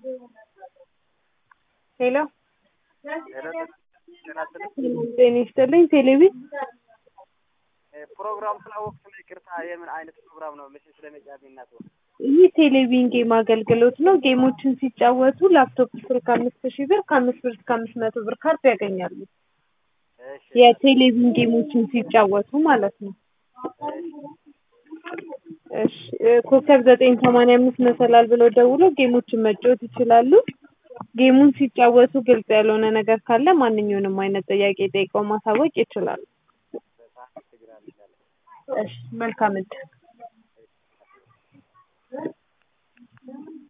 Hello. Hello, ጤና ይስጥልኝ ቴሌቪ ፕሮግራም ስላወቅኩ ነው ይቅርታ የምን አይነት ፕሮግራም ነው መቼ ስለመጫሚናት ነው ይህ ቴሌቪዥን ጌም አገልግሎት ነው ጌሞችን ሲጫወቱ ላፕቶፕ ስልክ 5000 ብር ከ5 ብር እስከ 500 ብር ካርድ ያገኛሉ እሺ የቴሌቪዥን ጌሞችን ሲጫወቱ ማለት ነው እሺ ኮከብ 985 መሰላል ብለው ደውሎ ጌሞችን መጫወት ይችላሉ ጌሙን ሲጫወቱ ግልጽ ያልሆነ ነገር ካለ ማንኛውንም አይነት ጥያቄ ጠይቀው ማሳወቅ ይችላሉ እሺ መልካም እድል